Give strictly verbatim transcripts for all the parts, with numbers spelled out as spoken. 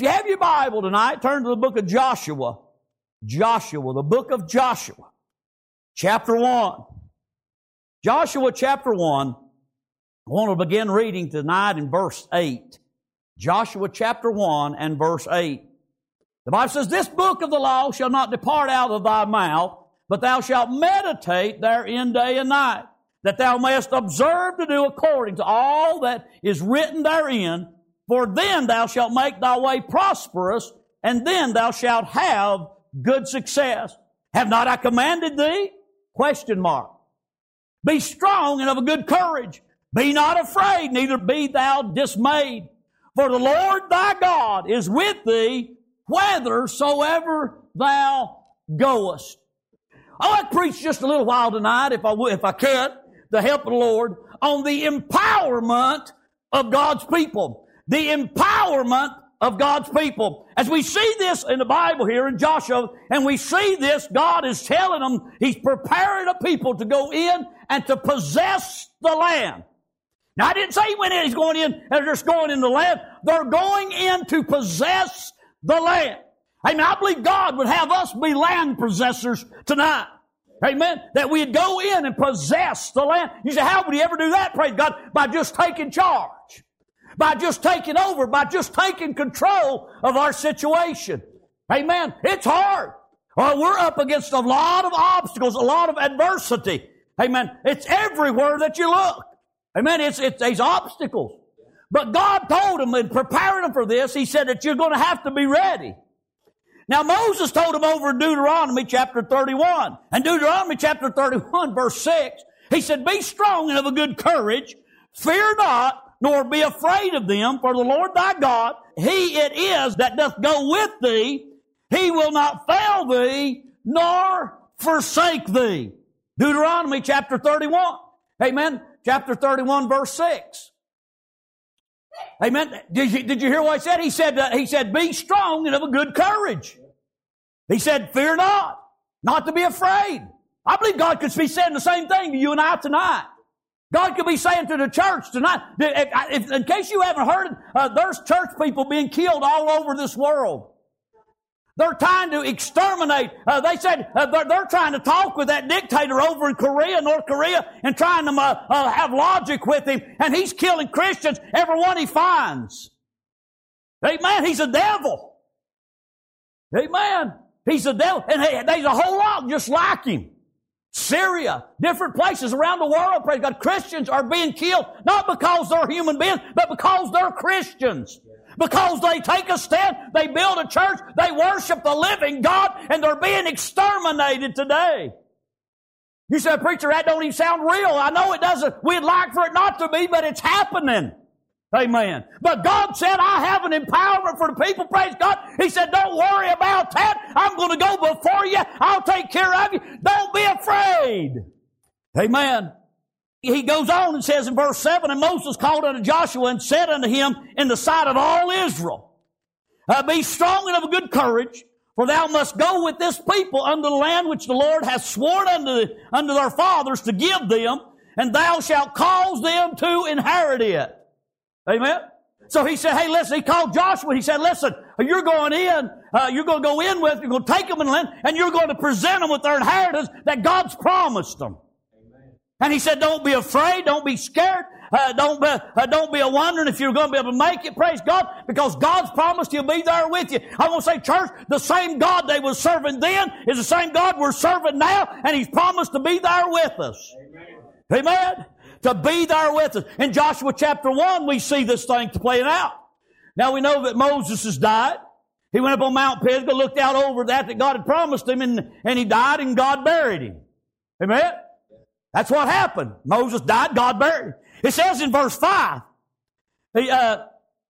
If you have your Bible tonight, turn to the book of Joshua. Joshua, the book of Joshua, chapter one. Joshua chapter one. I want to begin reading tonight in verse eight. Joshua chapter one and verse eight. The Bible says, "This book of the law shall not depart out of thy mouth, but thou shalt meditate therein day and night, that thou mayest observe to do according to all that is written therein. For then thou shalt make thy way prosperous, and then thou shalt have good success. Have not I commanded thee?" Question mark. "Be strong and of a good courage. Be not afraid, neither be thou dismayed. For the Lord thy God is with thee, whithersoever thou goest." I'd like to preach just a little while tonight, if I would, if I could, the help of the Lord, on the empowerment of God's people. The empowerment of God's people. As we see this in the Bible here in Joshua, and we see this, God is telling them He's preparing a people to go in and to possess the land. Now, I didn't say He went in, He's going in, and they're just going in the land. They're going in to possess the land. Amen. I believe God would have us be land possessors tonight. Amen. That we'd go in and possess the land. You say, how would He ever do that? Praise God. By just taking charge. By just taking over. By just taking control of our situation. Amen. It's hard. Well, we're up against a lot of obstacles, a lot of adversity. Amen. It's everywhere that you look. Amen. It's, it's these obstacles. But God told them in preparing them for this, He said that you're going to have to be ready. Now, Moses told him over in Deuteronomy chapter thirty-one. And Deuteronomy chapter thirty-one, verse six, he said, "Be strong and of a good courage. Fear not, nor be afraid of them. For the Lord thy God, He it is that doth go with thee. He will not fail thee, nor forsake thee." Deuteronomy chapter thirty-one. Amen. Chapter thirty-one, verse six. Amen. Did you, did you hear what he said? He said, uh, he said, "Be strong and of a good courage." He said, "Fear not, not to be afraid." I believe God could be saying the same thing to you and I tonight. God could be saying to the church tonight, if, if, in case you haven't heard, uh, there's church people being killed all over this world. They're trying to exterminate. Uh, they said uh, they're, they're trying to talk with that dictator over in Korea, North Korea, and trying to uh, uh, have logic with him. And he's killing Christians, everyone he finds. Amen. He's a devil. Amen. He's a devil. And hey, there's a whole lot just like him. Syria, different places around the world, praise God, Christians are being killed, not because they're human beings, but because they're Christians. Because they take a stand, they build a church, they worship the living God, and they're being exterminated today. You say, "Preacher, that don't even sound real." I know it doesn't. We'd like for it not to be, but it's happening. Amen. But God said, "I have an empowerment for the people." Praise God. He said, "Don't worry about that. I'm going to go before you. I'll take care of you. Don't be afraid." Amen. He goes on and says in verse seven, "And Moses called unto Joshua and said unto him in the sight of all Israel, uh, Be strong and of a good courage, for thou must go with this people unto the land which the Lord hath sworn unto, unto their fathers to give them, and thou shalt cause them to inherit it." Amen. So he said, hey, listen, he called Joshua. He said, listen, you're going in, uh, you're going to go in with, you're going to take them in the land, and you're going to present them with their inheritance that God's promised them. Amen. And he said, don't be afraid, don't be scared, uh, don't be, uh, don't be a wondering if you're going to be able to make it, praise God, because God's promised He'll be there with you. I want to say, church, the same God they were serving then is the same God we're serving now, and He's promised to be there with us. Amen. Amen. To be there with us. In Joshua chapter one, we see this thing playing out. Now we know that Moses has died. He went up on Mount Pisgah, looked out over that that God had promised him, and, and he died, and God buried him. Amen? That's what happened. Moses died, God buried him. It says in verse five, he, uh,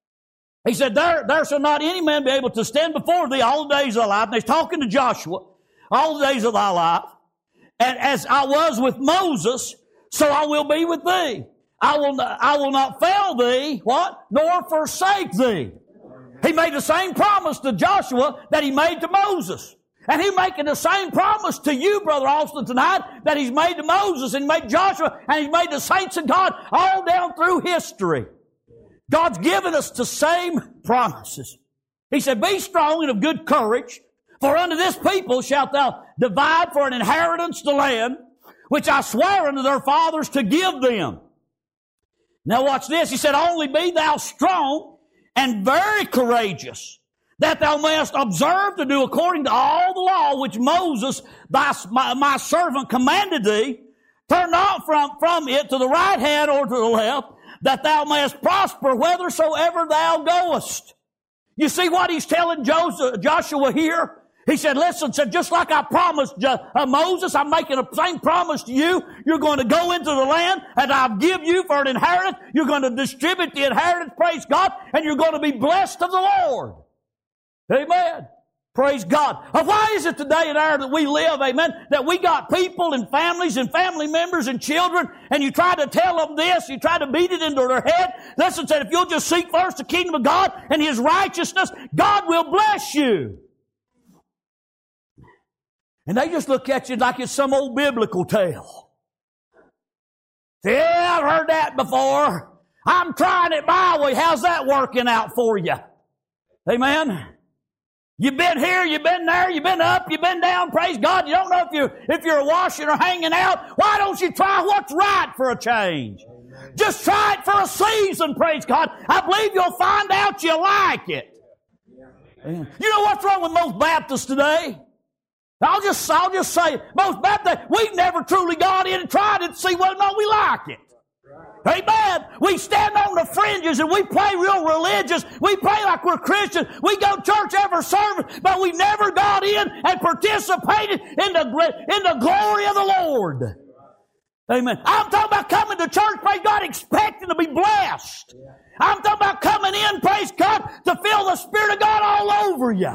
he said, there, there shall not any man be able to stand before thee all the days of thy life. And he's talking to Joshua, all the days of thy life. And as I was with Moses, so I will be with thee. I will not, I will not fail thee, what? Nor forsake thee. He made the same promise to Joshua that he made to Moses. And he's making the same promise to you, Brother Austin, tonight that he's made to Moses and made Joshua and he's made the saints of God all down through history. God's given us the same promises. He said, be strong and of good courage, for unto this people shalt thou divide for an inheritance the land, which I swear unto their fathers to give them. Now watch this. He said, only be thou strong and very courageous, that thou mayest observe to do according to all the law which Moses, thy, my, my servant, commanded thee. Turn not from, from it to the right hand or to the left, that thou mayest prosper whithersoever thou goest. You see what he's telling Joseph, Joshua here? He said, listen, said, just like I promised uh, Moses, I'm making the same promise to you. You're going to go into the land and I'll give you for an inheritance. You're going to distribute the inheritance, praise God, and you're going to be blessed of the Lord. Amen. Praise God. Now, why is it today in our that we live, amen, that we got people and families and family members and children, and you try to tell them this, you try to beat it into their head. Listen, said, if you'll just seek first the kingdom of God and His righteousness, God will bless you. And they just look at you like it's some old biblical tale. Yeah, I've heard that before. I'm trying it my way. How's that working out for you? Amen. You've been here, you've been there, you've been up, you've been down, praise God. You don't know if you're, if you're washing or hanging out. Why don't you try what's right for a change? Amen. Just try it for a season, praise God. I believe you'll find out you like it. Yeah. You know what's wrong with most Baptists today? I'll just, I'll just say, most Baptists, we've never truly got in and tried it to see whether or not we like it. Amen. We stand on the fringes and we play real religious. We play like we're Christians. We go to church every service, but we never got in and participated in the, in the glory of the Lord. Amen. I'm talking about coming to church, praise God, expecting to be blessed. I'm talking about coming in, praise God, to feel the Spirit of God all over you.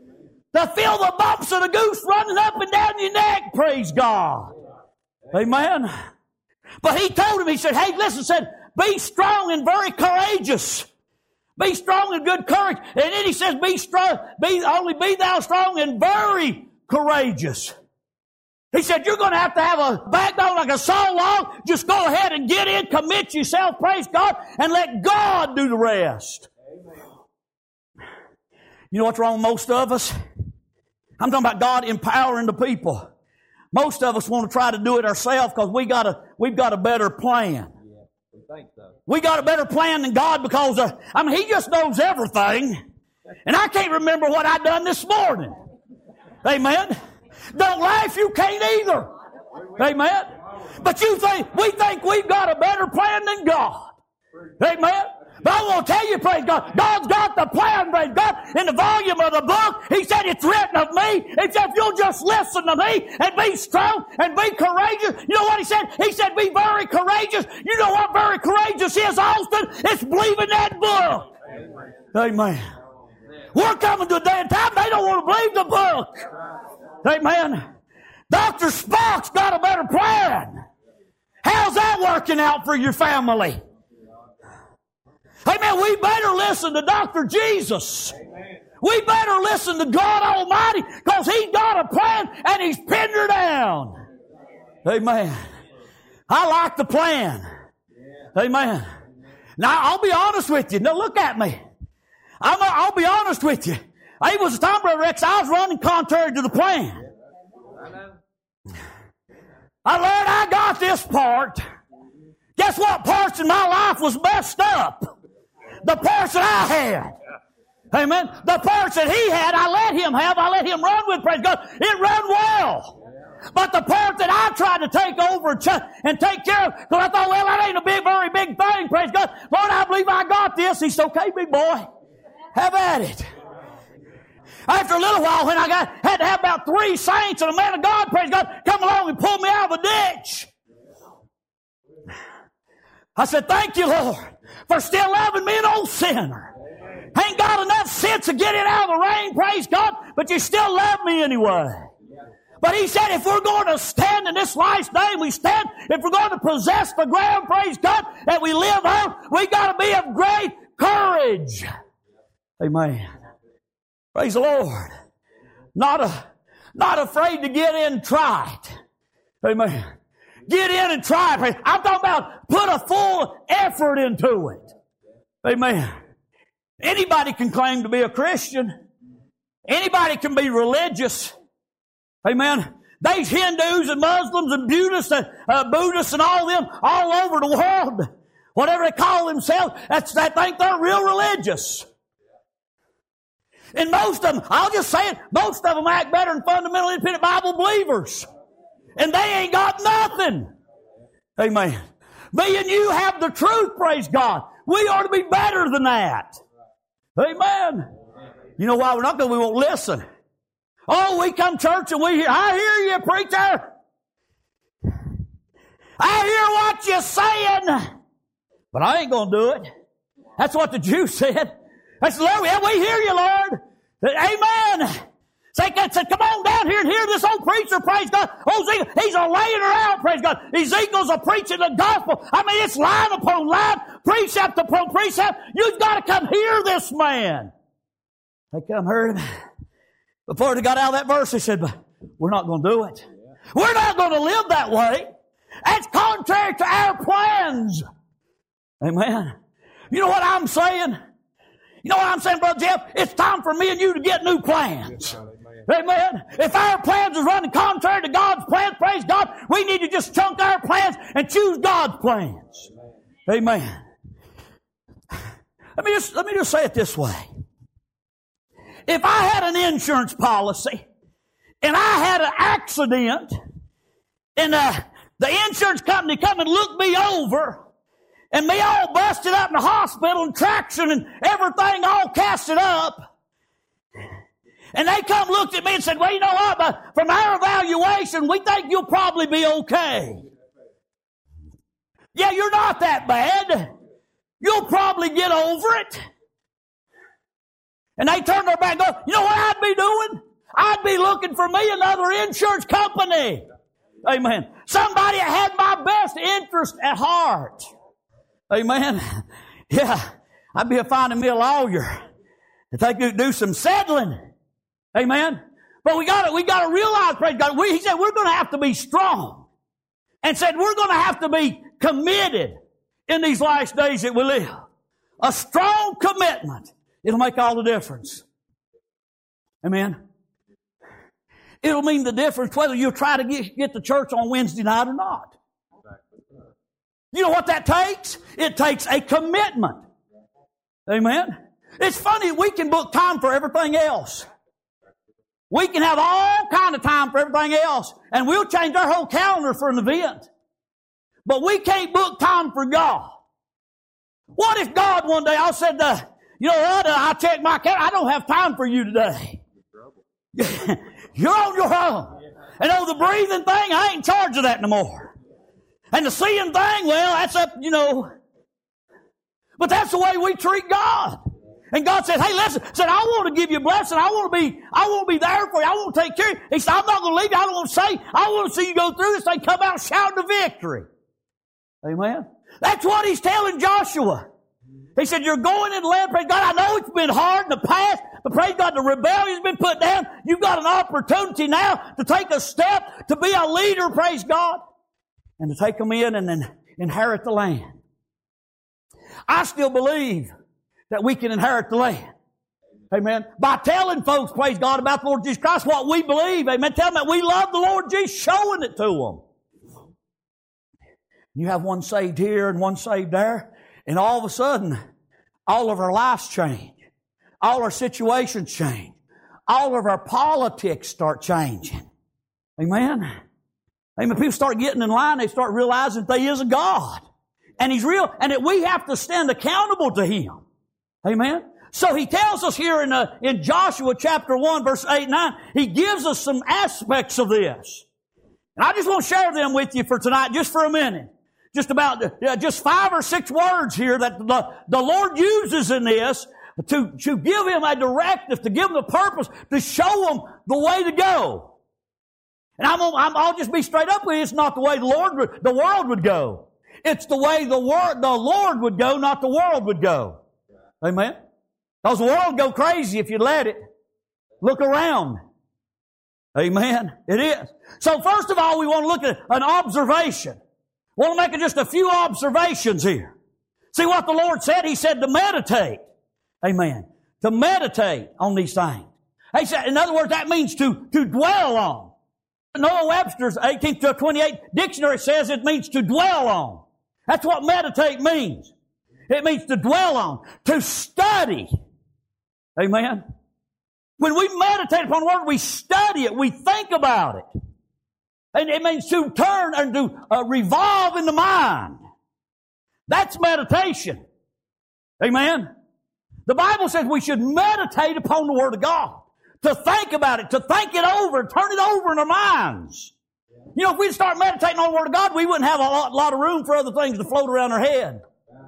To feel the bumps of the goose running up and down your neck, praise God. Amen. But he told him, he said, hey, listen, said, be strong and very courageous. Be strong and good courage. And then he says, be strong, be, only be thou strong and very courageous. He said, you're going to have to have a backbone like a saw log. Just go ahead and get in, commit yourself, praise God, and let God do the rest. Amen. You know what's wrong with most of us? I'm talking about God empowering the people. Most of us want to try to do it ourselves because we got a, we've got a better plan. Yeah, we think so. We got a better plan than God because, uh, I mean, He just knows everything. And I can't remember what I done this morning. Amen. Don't laugh, you can't either. Amen. But you think, we think we've got a better plan than God. Amen. But I want to tell you, praise God, God's got the plan, praise God. In the volume of the book, He said it's written of me. He said if you'll just listen to me and be strong and be courageous. You know what He said? He said be very courageous. You know what very courageous is, Austin? It's believing that book. Amen. Amen. We're coming to a day and time they don't want to believe the book. Amen. Doctor Spock's got a better plan. How's that working out for your family? Amen. We better listen to Doctor Jesus. Amen. We better listen to God Almighty because He's got a plan and He's pinned her down. Amen. I like the plan. Amen. Now, I'll be honest with you. Now, look at me. I'm, I'll be honest with you. It was a time, Brother Rex, I was running contrary to the plan. I learned I got this part. Guess what parts in my life was messed up? The parts that I had. Amen. The parts that he had, I let him have. I let him run with, praise God. It ran well. But the part that I tried to take over and take care of, because I thought, well, that ain't a big, very big thing, praise God. Lord, I believe I got this. He said, okay, big boy, have at it. After a little while, when I got had to have about three saints and a man of God, praise God, come along and pull me out of the ditch. I said, thank you, Lord, for still loving me, an old sinner. Ain't got enough sense to get it out of the rain, praise God, but you still love me anyway. But He said, if we're going to stand in this life's name, we stand. If we're going to possess the ground, praise God, that we live on, we got to be of great courage. Amen. Praise the Lord. Not a, not afraid to get in and try it. Amen. Get in and try it. I'm talking about put a full effort into it. Amen. Anybody can claim to be a Christian. Anybody can be religious. Amen. There's Hindus and Muslims and Buddhists and, uh, Buddhists and all them all over the world. Whatever they call themselves, that's, they think they're real religious. And most of them, I'll just say it, most of them act better than fundamental independent Bible believers. And they ain't got nothing. Amen. Me and you have the truth, praise God. We ought to be better than that. Amen. You know why we're not? Because we won't listen. Oh, we come to church and we hear, I hear you, preacher. I hear what you're saying. But I ain't going to do it. That's what the Jews said. That's Lord, yeah, we hear you, Lord. Amen. Say, say, come on down here and hear this old preacher, praise God. Oh, Ezekiel, he's a laying her out, praise God. Ezekiel's a preaching the gospel. I mean, it's line upon line, precept upon precept. You've got to come hear this man. They come heard him. Before they got out of that verse, they said, we're not going to do it. We're not going to live that way. That's contrary to our plans. Amen. You know what I'm saying? You know what I'm saying, Brother Jeff? It's time for me and you to get new plans. Amen. If our plans is running contrary to God's plans, praise God, we need to just chunk our plans and choose God's plans. Amen. Let me just, let me just say it this way. If I had an insurance policy and I had an accident and uh, the insurance company come and looked me over and me all busted up in the hospital and traction and everything all casted up, and they come looked at me and said, well, you know what, but from our evaluation, we think you'll probably be okay. Yeah, you're not that bad. You'll probably get over it. And they turn their back and go, you know what I'd be doing? I'd be looking for me another insurance company. Amen. Somebody that had my best interest at heart. Amen. Yeah, I'd be finding me a lawyer if they could do some settling. Amen. But we got to we got to realize, praise God. We, he said we're going to have to be strong, and said we're going to have to be committed in these last days that we live. A strong commitment. It'll make all the difference. Amen. It'll mean the difference whether you try to get, get to church on Wednesday night or not. You know what that takes? It takes a commitment. Amen. It's funny, we can book time for everything else. We can have all kind of time for everything else, and we'll change our whole calendar for an event. But we can't book time for God. What if God one day, I said, uh, you know what, uh, I checked my calendar, I don't have time for you today. You're on your own. And oh, the breathing thing, I ain't in charge of that no more. And the seeing thing, well, that's up, you know. But that's the way we treat God. And God said, hey, listen, said, I want to give you a blessing. I want to be, I want to be there for you. I want to take care of you. He said, I'm not going to leave you. I don't want to say, I want to see you go through this thing, come out shouting the victory. Amen. That's what He's telling Joshua. He said, you're going in the land, praise God. I know it's been hard in the past, but praise God, the rebellion's been put down. You've got an opportunity now to take a step, to be a leader, praise God, and to take them in and then inherit the land. I still believe that we can inherit the land. Amen. By telling folks, praise God, about the Lord Jesus Christ, what we believe. Amen. Tell them that we love the Lord Jesus, showing it to them. You have one saved here and one saved there, and all of a sudden, all of our lives change. All our situations change. All of our politics start changing. Amen. Amen. People start getting in line, they start realizing that there is a God. And He's real, and that we have to stand accountable to Him. Amen. So He tells us here in, uh, in Joshua chapter one, verse eight and nine, He gives us some aspects of this. And I just want to share them with you for tonight, just for a minute. Just about, uh, just five or six words here that the, the Lord uses in this to, to give Him a directive, to give Him the purpose, to show Him the way to go. And I'm, I'm, I'll just be straight up with you. It's not the way the Lord would, the world would go. It's the way the, wor- the Lord would go, not the world would go. Amen. Because the world would go crazy if you let it. Look around. Amen. It is. So first of all, we want to look at an observation. We want to make just a few observations here. See what the Lord said? He said to meditate. Amen. To meditate on these things. He said, in other words, that means to, to dwell on. Noah Webster's eighteen twenty-eight dictionary says it means to dwell on. That's what meditate means. It means to dwell on, to study. Amen. When we meditate upon the Word, we study it, we think about it. And it means to turn and to uh, revolve in the mind. That's meditation. Amen. The Bible says we should meditate upon the Word of God. To think about it, to think it over, turn it over in our minds. You know, if we'd start meditating on the Word of God, we wouldn't have a lot, lot of room for other things to float around our head.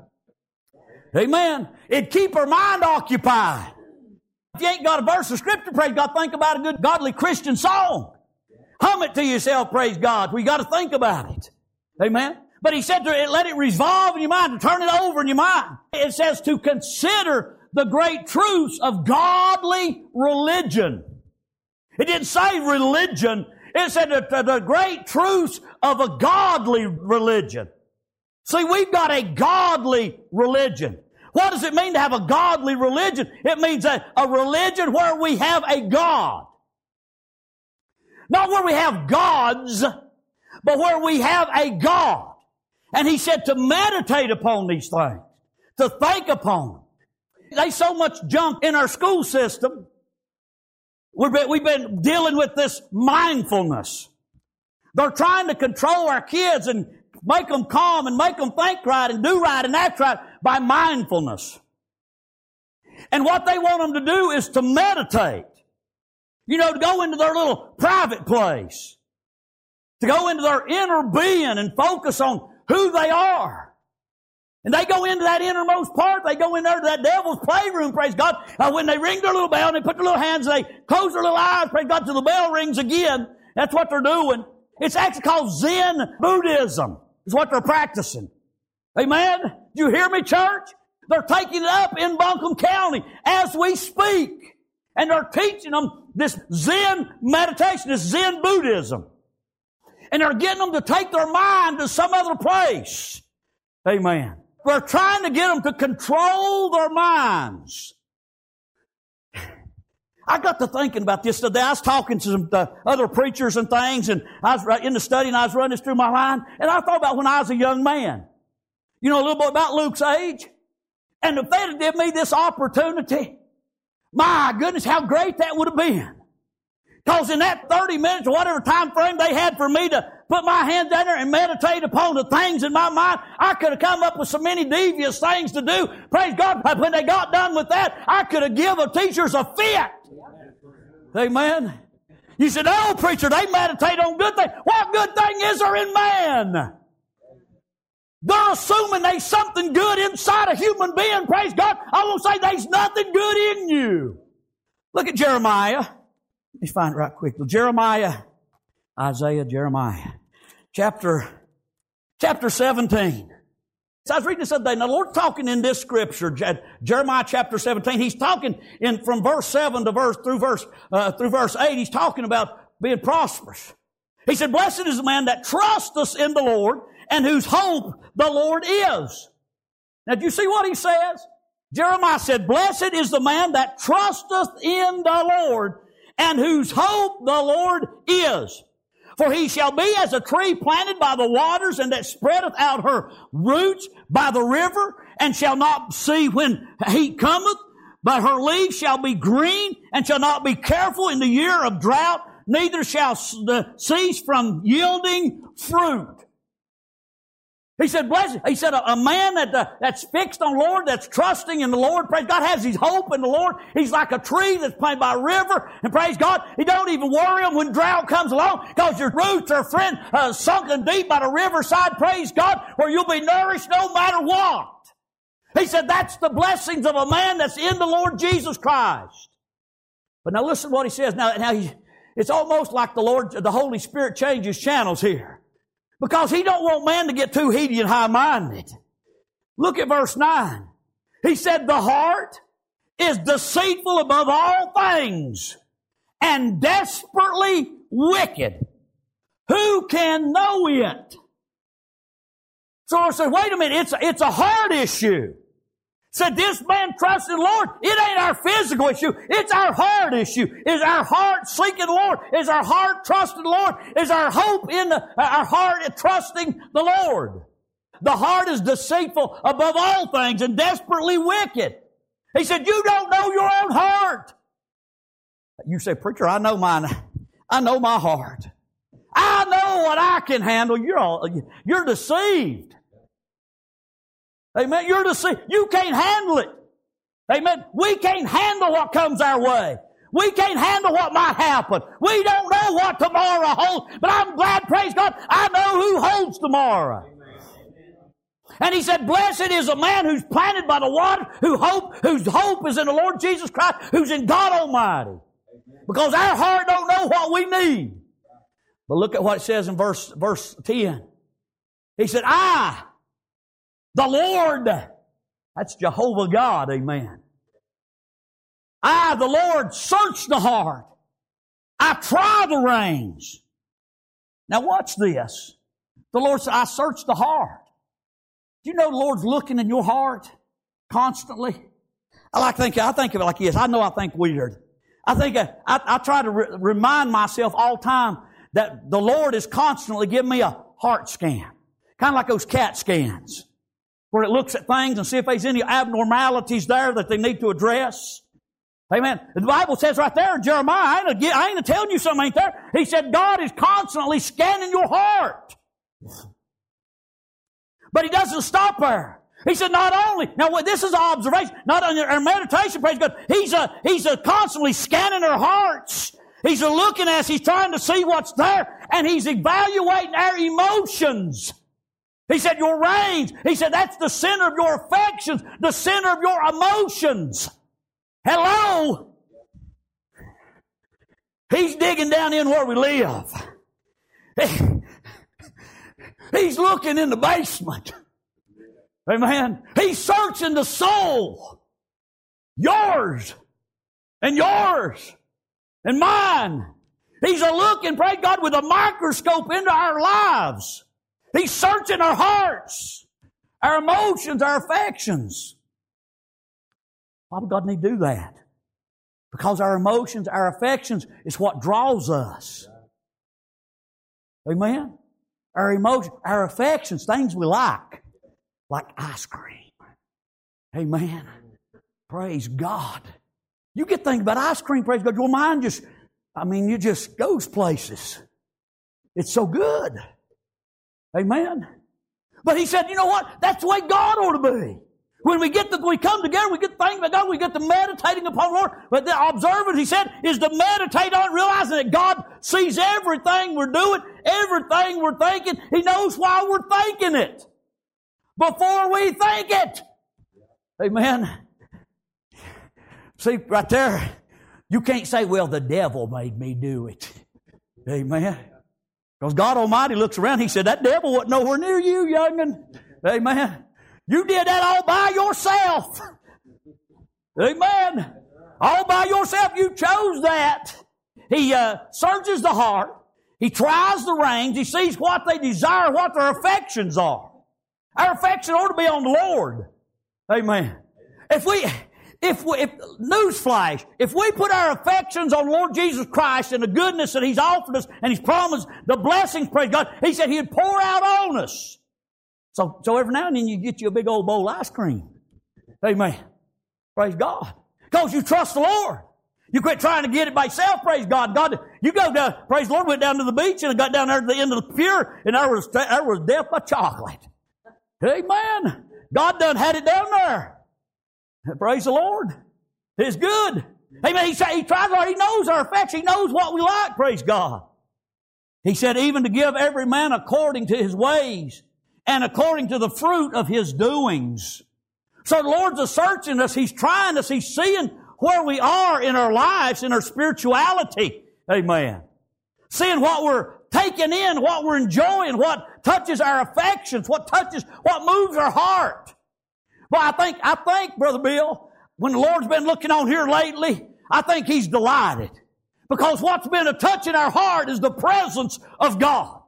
Amen. It'd keep our mind occupied. If you ain't got a verse of Scripture, praise God, think about a good godly Christian song. Hum it to yourself, praise God. We got to think about it. Amen. But he said to it, let it revolve in your mind, to turn it over in your mind. It says to consider the great truths of godly religion. It didn't say religion. It said the, the great truths of a godly religion. See, we've got a godly religion. What does it mean to have a godly religion? It means a, a religion where we have a God. Not where we have gods, but where we have a God. And he said to meditate upon these things, to think upon them. There's so much junk in our school system. We've been, we've been dealing with this mindfulness. They're trying to control our kids and make them calm and make them think right and do right and act right by mindfulness. And what they want them to do is to meditate. You know, to go into their little private place. To go into their inner being and focus on who they are. And they go into that innermost part. They go in there to that devil's playroom, praise God. Uh, when they ring their little bell and they put their little hands and they close their little eyes, praise God, till the bell rings again. That's what they're doing. It's actually called Zen Buddhism. Is what they're practicing. Amen? Do you hear me, church? They're taking it up in Buncombe County as we speak. And they're teaching them this Zen meditation, this Zen Buddhism. And they're getting them to take their mind to some other place. Amen. We're trying to get them to control their minds. I got to thinking about this today. I was talking to some uh, other preachers and things, and I was in the study, and I was running this through my mind, and I thought about when I was a young man. You know a little bit about Luke's age? And if they'd have given me this opportunity, my goodness, how great that would have been. Because in that thirty minutes or whatever time frame they had for me to put my hands down there and meditate upon the things in my mind, I could have come up with so many devious things to do. Praise God, when they got done with that, I could have given the teachers a fit. Amen. You said, oh, preacher, they meditate on good things. What good thing is there in man? They're assuming there's something good inside a human being. Praise God. I won't say there's nothing good in you. Look at Jeremiah. Let me find it right quickly. Jeremiah, Isaiah, Jeremiah. Chapter, chapter seventeen. So I was reading this other day. Now the Lord's talking in this scripture, Jeremiah chapter seventeen. He's talking in from verse seven to verse through verse uh, through verse eight. He's talking about being prosperous. He said, "Blessed is the man that trusteth in the Lord, and whose hope the Lord is." Now, do you see what he says? Jeremiah said, "Blessed is the man that trusteth in the Lord, and whose hope the Lord is. For he shall be as a tree planted by the waters, and that spreadeth out her roots by the river, and shall not see when heat cometh, but her leaves shall be green, and shall not be careful in the year of drought, neither shall cease from yielding fruit." He said, blessed. He said, a, a man that, uh, that's fixed on the Lord, that's trusting in the Lord, praise God, has his hope in the Lord. He's like a tree that's planted by a river, and praise God, he don't even worry him when drought comes along, because your roots are, friend, uh, sunken deep by the riverside, praise God, where you'll be nourished no matter what. He said, that's the blessings of a man that's in the Lord Jesus Christ. But now listen to what he says. Now, now he, it's almost like the Lord, the Holy Spirit changes channels here. Because he don't want man to get too heady and high-minded. Look at verse nine. He said, the heart is deceitful above all things and desperately wicked. Who can know it? So I said, wait a minute, it's a, it's a heart issue. Said this man trusts in the Lord. It ain't our physical issue. It's our heart issue. Is our heart seeking the Lord? Is our heart trusting the Lord? Is our hope in the, our heart trusting the Lord? The heart is deceitful above all things and desperately wicked. He said, you don't know your own heart. You say, preacher, I know mine. I know my heart. I know what I can handle. You're all, you're deceived. Amen. You're deceived. You can't handle it. Amen. We can't handle what comes our way. We can't handle what might happen. We don't know what tomorrow holds. But I'm glad, praise God, I know who holds tomorrow. And he said, blessed is a man who's planted by the water, who hope, whose hope is in the Lord Jesus Christ, who's in God Almighty. Because our heart don't know what we need. But look at what it says in verse, verse ten. He said, I, the Lord, that's Jehovah God, amen. I, the Lord, search the heart. I try the reins. Now watch this. The Lord said, I search the heart. Do you know the Lord's looking in your heart constantly? I like to think, I think of it like this. I know I think weird. I think I, I, I try to re- remind myself all the time that the Lord is constantly giving me a heart scan. Kind of like those CAT scans, where it looks at things and see if there's any abnormalities there that they need to address. Amen. The Bible says right there in Jeremiah, I ain't, I ain't telling you something ain't there. He said God is constantly scanning your heart. But He doesn't stop there. He said not only, now this is our observation, not on our meditation, praise God. He's a, he's a constantly scanning our hearts. He's a looking at us. He's trying to see what's there. And He's evaluating our emotions. He said your reins. He said that's the center of your affections, the center of your emotions. Hello? He's digging down in where we live. He's looking in the basement. Amen. He's searching the soul. Yours. And yours. And mine. He's a looking, praise God, with a microscope into our lives. He's searching our hearts, our emotions, our affections. Why would God need to do that? Because our emotions, our affections is what draws us. Amen? Our emotions, our affections, things we like. Like ice cream. Amen. Praise God. You get thinking about ice cream, praise God, your mind just, I mean, it just goes places. It's so good. Amen. But He said, you know what? That's the way God ought to be. When we get to, we come together, we get thinking about God, we get to meditating upon the Lord. But the observance, He said, is to meditate on it, realizing that God sees everything we're doing, everything we're thinking. He knows why we're thinking it before we think it. Amen. See, right there, you can't say, well, the devil made me do it. Amen. Because God Almighty looks around, He said, that devil wasn't nowhere near you, young'un. Amen. You did that all by yourself. Amen. All by yourself. You chose that. He uh, searches the heart. He tries the reins. He sees what they desire, what their affections are. Our affection ought to be on the Lord. Amen. If we, if we, if, newsflash, if we put our affections on Lord Jesus Christ and the goodness that He's offered us and He's promised the blessings, praise God, He said He'd pour out on us. So, so every now and then you get you a big old bowl of ice cream. Amen. Praise God. Because you trust the Lord. You quit trying to get it by yourself, praise God. God, you go down, praise the Lord, went down to the beach and got down there to the end of the pier and there was, there was death by chocolate. Amen. God done had it down there. Praise the Lord. It's good. Amen. He, he tries hard. He knows our affection. He knows what we like. Praise God. He said even to give every man according to his ways and according to the fruit of his doings. So the Lord's a searching us. He's trying us. He's seeing where we are in our lives, in our spirituality. Amen. Seeing what we're taking in, what we're enjoying, what touches our affections, what touches, what moves our heart. Well, I think, I think, Brother Bill, when the Lord's been looking on here lately, I think He's delighted. Because what's been a touch in our heart is the presence of God.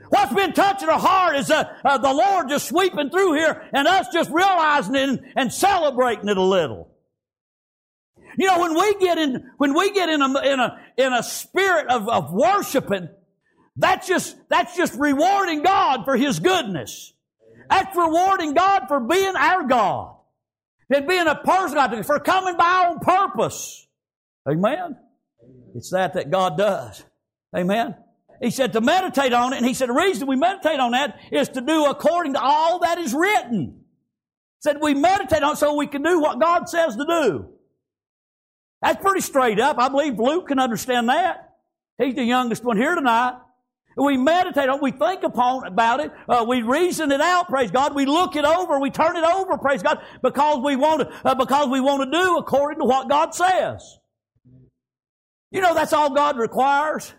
What's been touching our heart is uh, uh, the Lord just sweeping through here and us just realizing it and, and celebrating it a little. You know, when we get in, when we get in a, in a, in a spirit of, of worshiping, that's just, that's just rewarding God for His goodness. That's rewarding God for being our God. And being a person, for coming by on purpose. Amen? It's that that God does. Amen? He said to meditate on it, and He said the reason we meditate on that is to do according to all that is written. He said we meditate on it so we can do what God says to do. That's pretty straight up. I believe Luke can understand that. He's the youngest one here tonight. We meditate on it, we think upon about it, uh, we reason it out, praise God. We look it over, we turn it over, praise God, because we want to, uh, because we want to do according to what God says. You know, that's all God requires.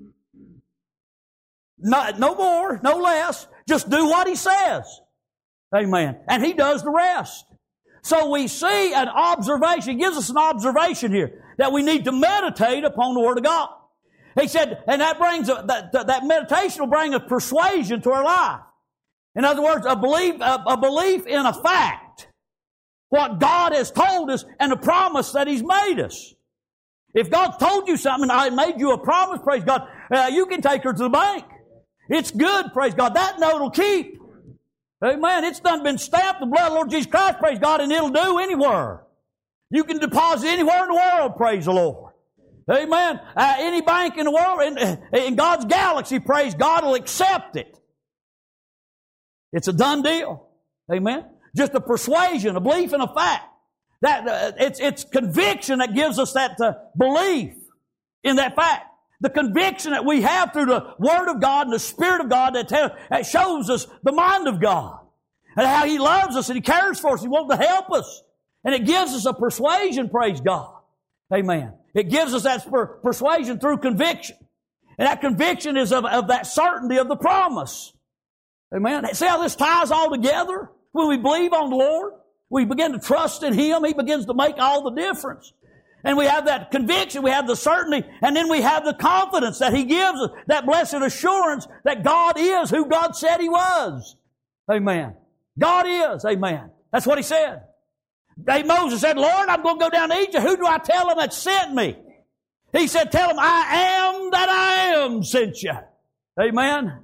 No, no more, no less. Just do what He says. Amen. And He does the rest. So we see an observation. He gives us an observation here that we need to meditate upon the Word of God. He said, and that brings a, that, that meditation will bring a persuasion to our life. In other words, a belief, a, a belief in a fact, what God has told us, and a promise that He's made us. If God told you something, I made you a promise, praise God, uh, you can take her to the bank. It's good, praise God. That note will keep. Amen. It's done been stamped the blood of the Lord Jesus Christ, praise God, and it'll do anywhere. You can deposit anywhere in the world, praise the Lord. Amen. Uh, any bank in the world, in, in God's galaxy, praise God, will accept it. It's a done deal. Amen. Just a persuasion, a belief in a fact. That uh, it's it's conviction that gives us that uh, belief in that fact. The conviction that we have through the Word of God and the Spirit of God that, tell, that shows us the mind of God and how He loves us and He cares for us. He wants to help us, and it gives us a persuasion. Praise God. Amen. It gives us that per- persuasion through conviction. And that conviction is of, of that certainty of the promise. Amen. See how this ties all together? When we believe on the Lord, we begin to trust in Him, He begins to make all the difference. And we have that conviction, we have the certainty, and then we have the confidence that He gives us, that blessed assurance that God is who God said He was. Amen. God is. Amen. That's what He said. Hey, Moses said, Lord, I'm going to go down to Egypt. Who do I tell them that sent me? He said, tell them, I am that I am sent you. Amen.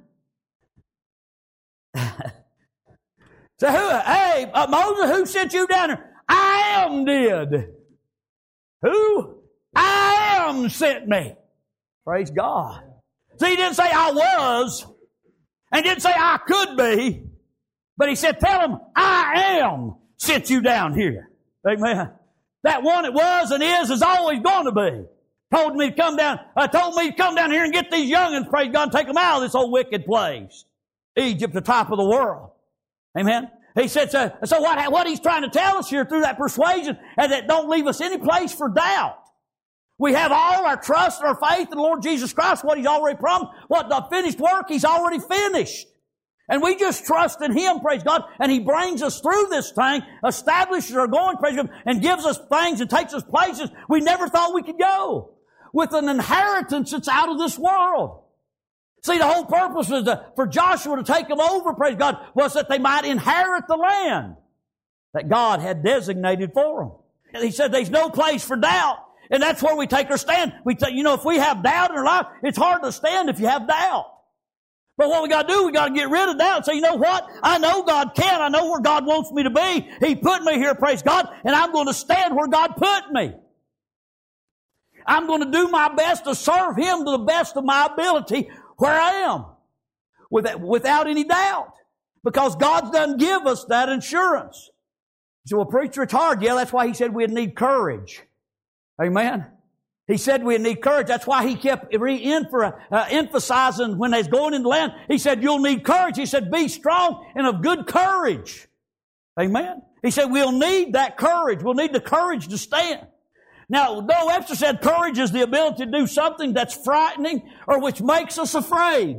So, who, hey, uh, Moses, who sent you down there? I am did. Who? I am sent me. Praise God. See, He didn't say I was, and didn't say I could be, but He said, tell them, I am sent you down here. Amen. That one it was and is is always going to be. Told me to come down, uh, told me to come down here and get these youngins, praise God, and take them out of this old wicked place. Egypt, the top of the world. Amen. He said, so, so what, what He's trying to tell us here through that persuasion is that don't leave us any place for doubt. We have all our trust and our faith in the Lord Jesus Christ, what He's already promised, what the finished work He's already finished. And we just trust in Him, praise God, and He brings us through this thing, establishes our going, praise God, and gives us things and takes us places we never thought we could go, with an inheritance that's out of this world. See, the whole purpose was to, for Joshua to take them over, praise God, was that they might inherit the land that God had designated for them. And He said there's no place for doubt, and that's where we take our stand. We say, you know, if we have doubt in our life, it's hard to stand if you have doubt. But what we got to do, we got to get rid of doubt and say, you know what? I know God can. I know where God wants me to be. He put me here, praise God, and I'm going to stand where God put me. I'm going to do my best to serve Him to the best of my ability where I am, without, without any doubt, because God doesn't give us that assurance. So, well, preacher, it's hard. Yeah, that's why He said we'd need courage. Amen. He said we need courage. That's why He kept re-emphasizing when they was going into the land. He said, you'll need courage. He said, be strong and of good courage. Amen. He said, we'll need that courage. We'll need the courage to stand. Now, though Webster said courage is the ability to do something that's frightening or which makes us afraid.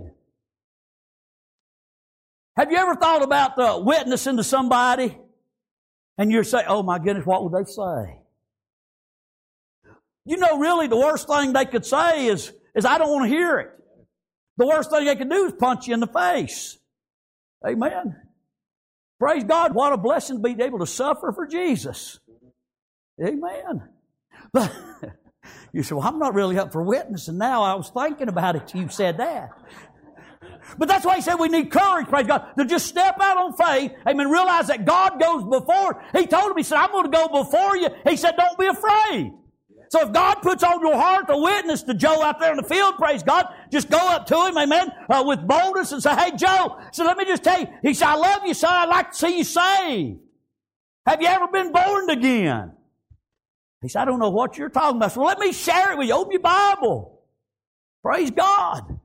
Have you ever thought about uh, witnessing to somebody and you're saying, oh my goodness, what would they say? You know, really the worst thing they could say is, is I don't want to hear it. The worst thing they can do is punch you in the face. Amen. Praise God. What a blessing to be able to suffer for Jesus. Amen. But you say, well, I'm not really up for witnessing now. I was thinking about it till you said that. But that's why he said we need courage, praise God, to just step out on faith, amen, realize that God goes before. He told him, he said, I'm going to go before you. He said, don't be afraid. So if God puts on your heart to witness to Joe out there in the field, praise God, just go up to him, amen, uh, with boldness and say, hey, Joe, so let me just tell you, he said, I love you, son. I'd like to see you saved. Have you ever been born again? He said, I don't know what you're talking about. So let me share it with you. Open your Bible. Praise God.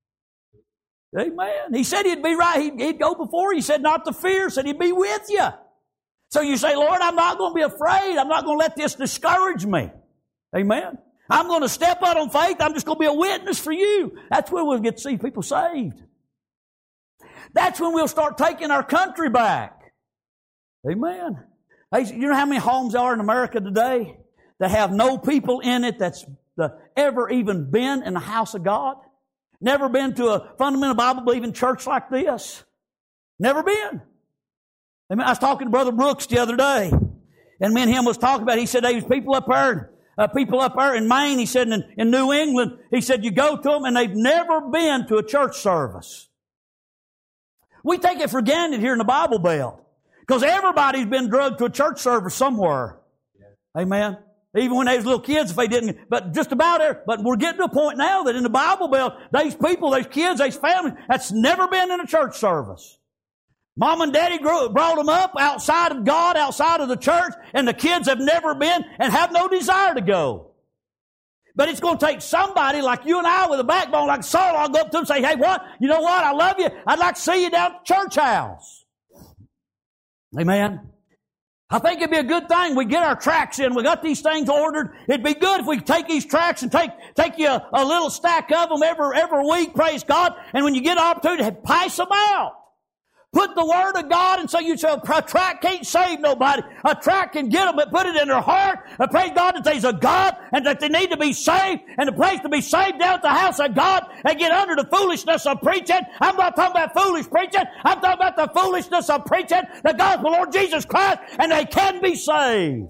Amen. He said he'd be right. He'd, he'd go before you. He said not to fear. He said he'd be with you. So you say, Lord, I'm not going to be afraid. I'm not going to let this discourage me. Amen. I'm going to step out on faith. I'm just going to be a witness for you. That's when we'll get to see people saved. That's when we'll start taking our country back. Amen. Hey, you know how many homes are in America today that have no people in it that's the, ever even been in the house of God? Never been to a fundamental Bible-believing church like this. Never been. I, mean, I was talking to Brother Brooks the other day, and me and him was talking about it. He said, there was people up there, uh, people up there in Maine, he said, in, in New England, he said, you go to them and they've never been to a church service. We take it for granted here in the Bible Belt, because everybody's been drugged to a church service somewhere. Yeah. Amen. Even when they was little kids, if they didn't, but just about there. But we're getting to a point now that in the Bible Belt, these people, these kids, these families, that's never been in a church service. Mom and Daddy grew, brought them up outside of God, outside of the church, and the kids have never been and have no desire to go. But it's going to take somebody like you and I with a backbone like Saul. I'll go up to them and say, hey, what? You know what? I love you. I'd like to see you down at the church house. Amen. I think it'd be a good thing. We get our tracts in. We got these things ordered. It'd be good if we could take these tracts and take, take you a, a little stack of them every, every week, praise God. And when you get an opportunity, pass them out. Put the Word of God, and so you say, a tract can't save nobody. A tract can get them, but put it in their heart. And praise God that there's a God and that they need to be saved. And the place to be saved down at the house of God and get under the foolishness of preaching. I'm not talking about foolish preaching. I'm talking about the foolishness of preaching the gospel of Lord Jesus Christ, and they can be saved.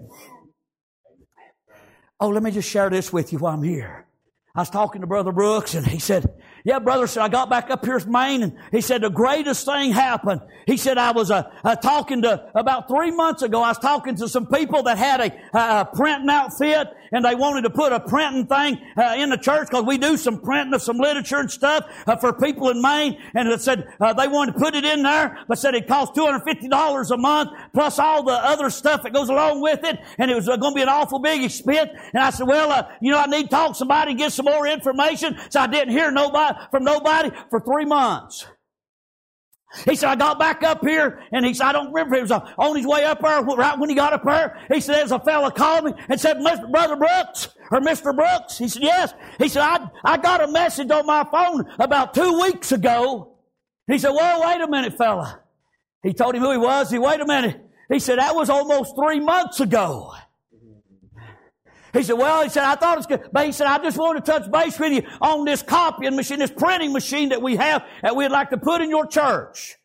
Oh, let me just share this with you while I'm here. I was talking to Brother Brooks, and he said, yeah, brother, said I got back up here to Maine, and he said the greatest thing happened. He said I was uh, uh, talking to, about three months ago, I was talking to some people that had a, a printing outfit, and they wanted to put a printing thing uh, in the church, because we do some printing of some literature and stuff uh, for people in Maine, and it said uh, they wanted to put it in there, but said it cost two hundred fifty dollars a month, plus all the other stuff that goes along with it, and it was uh, going to be an awful big expense. And I said, well, uh, you know, I need to talk to somebody and get some more information. So I didn't hear nobody from nobody for three months. He said, I got back up here, and he said, I don't remember, he was on his way up there, right when he got up there, he said, there's a fella called me and said, Mister Brother Brooks, or Mister Brooks. He said, yes. He said, I, I got a message on my phone about two weeks ago. He said, well, wait a minute, fella. He told him who he was. He, wait a minute. He said, that was almost three months ago. He said, well, he said, I thought it was good. But he said, I just want to touch base with you on this copying machine, this printing machine that we have that we'd like to put in your church.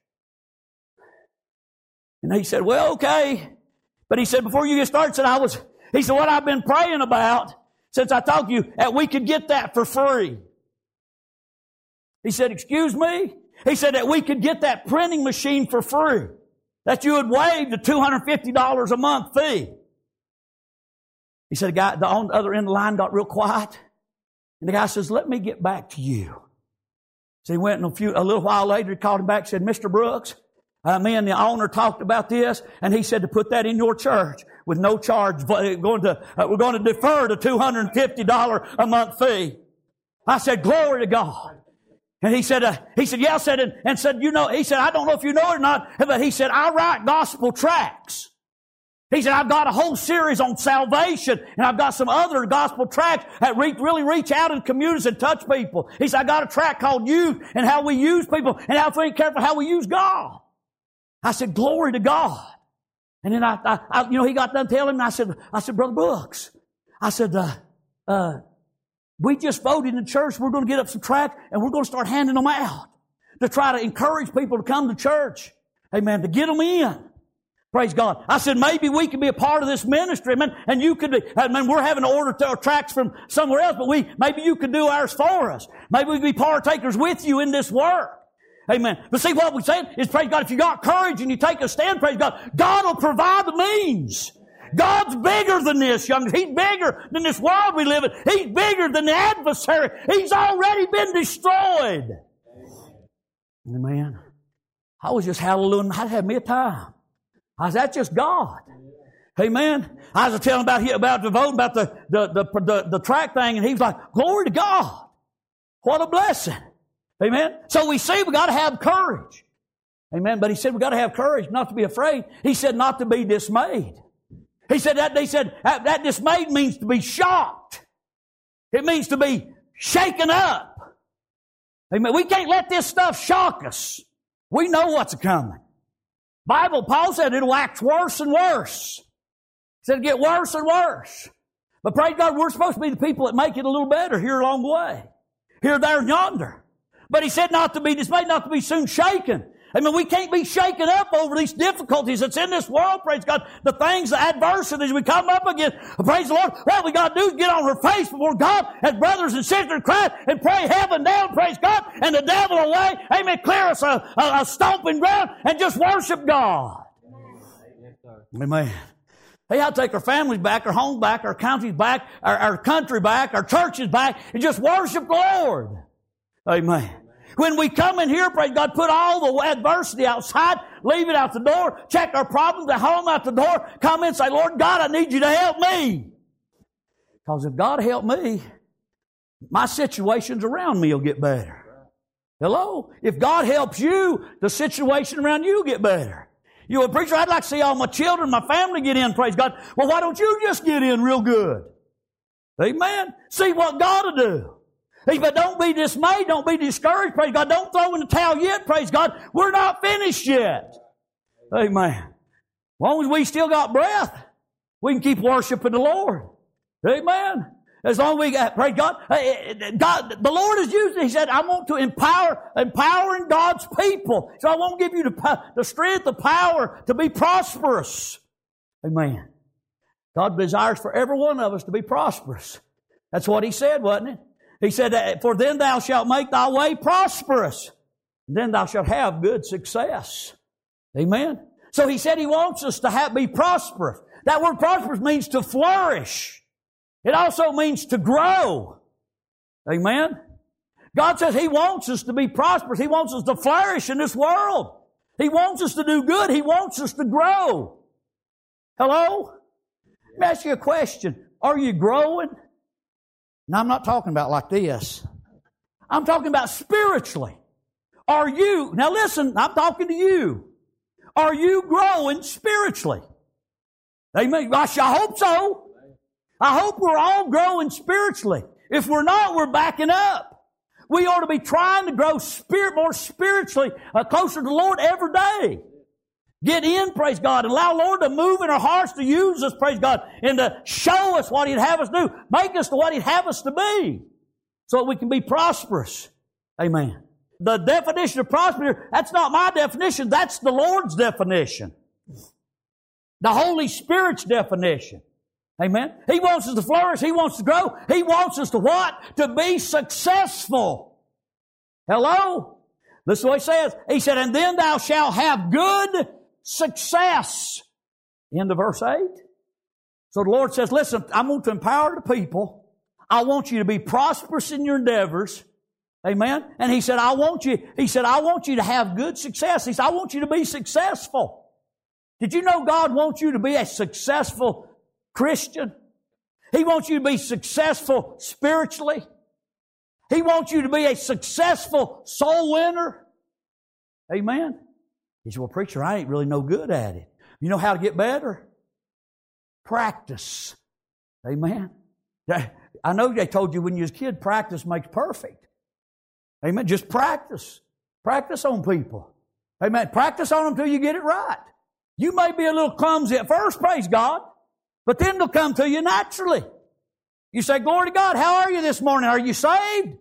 And he said, well, okay. But he said, before you get started, said, I was, he said, what I've been praying about since I talked to you, that we could get that for free. He said, excuse me? He said that we could get that printing machine for free. That you would waive the two hundred fifty dollars a month fee. He said, the guy, the on the other end of the line got real quiet. And the guy says, let me get back to you. So he went and a few, a little while later, he called him back and said, Mister Brooks, uh, me and the owner talked about this, and he said to put that in your church with no charge. We're going to, uh, we're going to defer the two hundred fifty dollars a month fee. I said, glory to God. And he said, uh, he said, yeah, I said, and, and said, you know, he said, I don't know if you know it or not, but he said, I write gospel tracts. He said, I've got a whole series on salvation, and I've got some other gospel tracts that reach, really reach out in communities and touch people. He said, I got a tract called Youth and how we use people and how we be careful how we use God. I said, glory to God. And then I, I, I you know, he got done telling me, I said, I said, Brother Brooks, I said, uh, uh, we just voted in church, we're going to get up some tracts and we're going to start handing them out to try to encourage people to come to church. Amen. To get them in. Praise God. I said, maybe we can be a part of this ministry, amen, and you could be, amen, we're having to order our tracts from somewhere else, but we, maybe you could do ours for us. Maybe we could be partakers with you in this work. Amen. But see, what we're saying is, praise God, if you got courage and you take a stand, praise God, God will provide the means. God's bigger than this, young. He's bigger than this world we live in. He's bigger than the adversary. He's already been destroyed. Amen. I was just hallelujah. I had me a time. I was, that's just God. Amen. I was telling about about the vote, about the the, the the the track thing, and he was like, "Glory to God! What a blessing!" Amen. So we see we got to have courage. Amen. But he said we got to have courage, not to be afraid. He said not to be dismayed. He said that they said that, that dismayed means to be shocked. It means to be shaken up. Amen. We can't let this stuff shock us. We know what's coming. Bible, Paul said it'll wax worse and worse. He said it'll get worse and worse. But praise God, we're supposed to be the people that make it a little better here along the way. Here, there, and yonder. But he said not to be dismayed, not to be soon shaken. I mean, we can't be shaken up over these difficulties that's in this world, praise God. The things, the adversities we come up against, praise the Lord. What we got to do is get on our face before God as brothers and sisters in Christ and pray heaven down, praise God, and the devil away. Amen. Clear us a, a, a stomping ground and just worship God. Amen. Hey, I'll take our families back, our home back, our counties back, our, our country back, our churches back, and just worship the Lord. Amen. When we come in here, praise God, put all the adversity outside, leave it out the door, check our problems at home out the door, come in and say, Lord God, I need you to help me. Because if God help me, my situations around me will get better. Hello? If God helps you, the situation around you will get better. You, well, preacher, I'd like to see all my children, my family get in, praise God. Well, why don't you just get in real good? Amen? See what God will do. But don't be dismayed. Don't be discouraged. Praise God. Don't throw in the towel yet. Praise God. We're not finished yet. Amen. As long as we still got breath, we can keep worshiping the Lord. Amen. As long as we got, praise God. God, the Lord is using, He said, I want to empower, empowering God's people. So I won't give you the, the strength, the power to be prosperous. Amen. God desires for every one of us to be prosperous. That's what He said, wasn't it? He said, for then thou shalt make thy way prosperous. And then thou shalt have good success. Amen. So He said He wants us to have, be prosperous. That word prosperous means to flourish. It also means to grow. Amen. God says He wants us to be prosperous. He wants us to flourish in this world. He wants us to do good. He wants us to grow. Hello? Let me ask you a question. Are you growing? Now, I'm not talking about like this. I'm talking about spiritually. Are you, now listen, I'm talking to you. Are you growing spiritually? Amen. I hope so. I hope we're all growing spiritually. If we're not, we're backing up. We ought to be trying to grow spirit more spiritually, uh, closer to the Lord every day. Get in, praise God, and allow the Lord to move in our hearts to use us, praise God, and to show us what He'd have us do. Make us to what He'd have us to be so that we can be prosperous. Amen. The definition of prosperity, that's not my definition. That's the Lord's definition. The Holy Spirit's definition. Amen. He wants us to flourish. He wants to grow. He wants us to what? To be successful. Hello? Listen to what He says. He said, and then thou shalt have good success. End of verse eight. So the Lord says, listen, I want to empower the people. I want you to be prosperous in your endeavors. Amen. And He said, I want you, He said, I want you to have good success. He said, I want you to be successful. Did you know God wants you to be a successful Christian? He wants you to be successful spiritually. He wants you to be a successful soul winner. Amen. He said, well, preacher, I ain't really no good at it. You know how to get better? Practice. Amen. I know they told you when you was a kid, practice makes perfect. Amen. Just practice. Practice on people. Amen. Practice on them until you get it right. You may be a little clumsy at first, praise God, but then it'll come to you naturally. You say, glory to God, how are you this morning? Are you saved?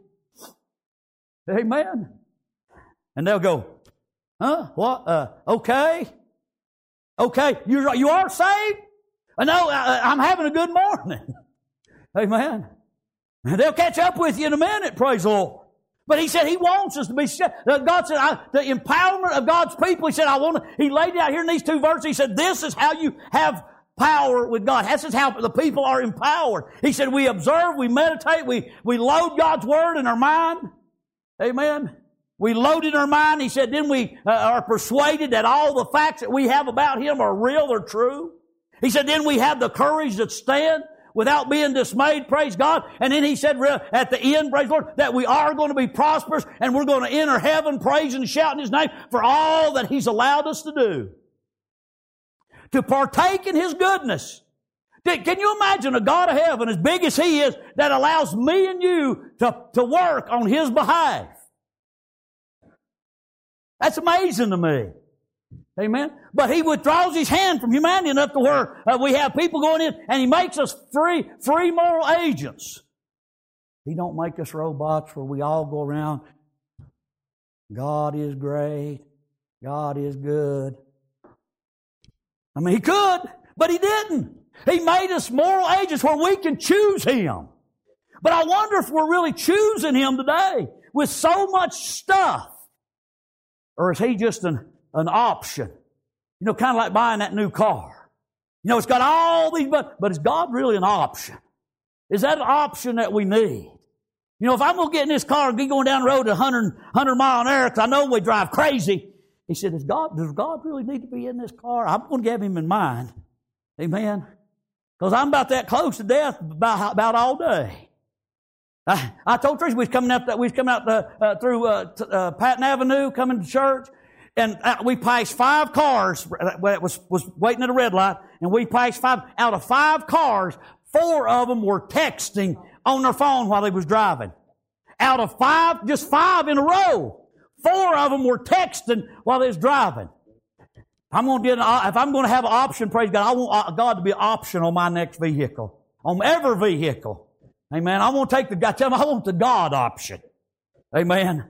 Amen. And they'll go, huh? What? Uh, okay. Okay. You, you are saved? Uh, no, I, I'm having a good morning. Amen. And they'll catch up with you in a minute, praise the Lord. But He said He wants us to be saved. God said, I, the empowerment of God's people, He said, I want to, He laid it out here in these two verses. He said, this is how you have power with God. This is how the people are empowered. He said, we observe, we meditate, we, we load God's Word in our mind. Amen. We load it in our mind. He said, then we uh, are persuaded that all the facts that we have about Him are real, they're true. He said, then we have the courage to stand without being dismayed, praise God. And then He said at the end, praise the Lord, that we are going to be prosperous and we're going to enter heaven praising and shouting His name for all that He's allowed us to do. To partake in His goodness. Can you imagine a God of heaven as big as He is that allows me and you to, to work on His behalf? That's amazing to me. Amen. But He withdraws His hand from humanity enough to where uh, we have people going in and He makes us free, free moral agents. He don't make us robots where we all go around. God is great. God is good. I mean, He could, but He didn't. He made us moral agents where we can choose Him. But I wonder if we're really choosing Him today with so much stuff. Or is He just an, an option? You know, kind of like buying that new car. You know, it's got all these, but, but is God really an option? Is that an option that we need? You know, if I'm going to get in this car and be going down the road at one hundred, one hundred mile an hour, because I know we drive crazy. He said, Is God, does God really need to be in this car? I'm going to have Him in mind. Amen. Because I'm about that close to death about, about all day. I, I told Trish we was coming out that we was coming out the, uh, through uh, t- uh, Patton Avenue, coming to church, and uh, we passed five cars. That was was waiting at a red light, and we passed five. Out of five cars, four of them were texting on their phone while they was driving. Out of five, just five in a row, four of them were texting while they was driving. I'm going to get an, if I'm going to have an option, praise God, I want God to be an option on my next vehicle, on every vehicle. Amen. I want to take the, I tell them I want the God option. Amen.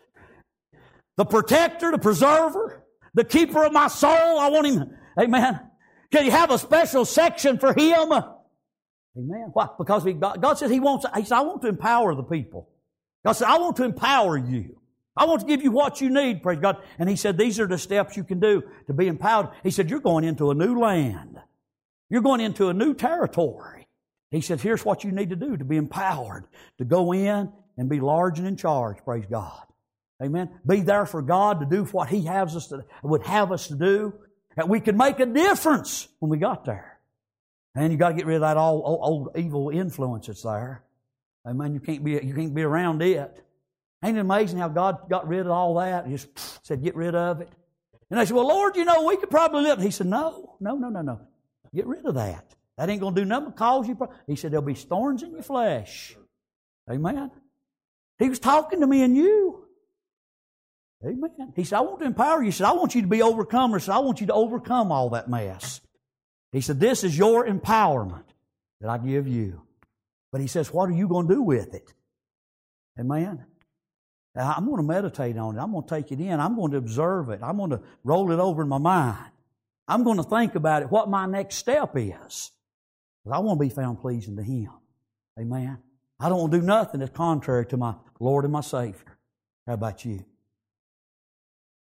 The protector, the preserver, the keeper of my soul. I want Him. Amen. Can you have a special section for Him? Amen. Why? Because he, God, God says He wants, He said, I want to empower the people. God said, I want to empower you. I want to give you what you need, praise God. And He said, these are the steps you can do to be empowered. He said, you're going into a new land. You're going into a new territory. He said, here's what you need to do to be empowered, to go in and be large and in charge, praise God. Amen. Be there for God to do what He has us to, would have us to do. And we could make a difference when we got there. And you got to get rid of that old, old, old evil influence that's there. Amen. You can't be, you can't be around it. Ain't it amazing how God got rid of all that? He just said, get rid of it. And they said, well, Lord, you know, we could probably live. He said, no, no, no, no, no. Get rid of that. That ain't going to do nothing but cause you. Pro-. He said, there'll be thorns in your flesh. Amen. He was talking to me and you. Amen. He said, I want to empower you. He said, I want you to be overcomers. He said, I want you to overcome all that mess. He said, this is your empowerment that I give you. But He says, what are you going to do with it? Amen. I'm going to meditate on it. I'm going to take it in. I'm going to observe it. I'm going to roll it over in my mind. I'm going to think about it, what my next step is. Because I want to be found pleasing to Him. Amen. I don't want to do nothing that's contrary to my Lord and my Savior. How about you?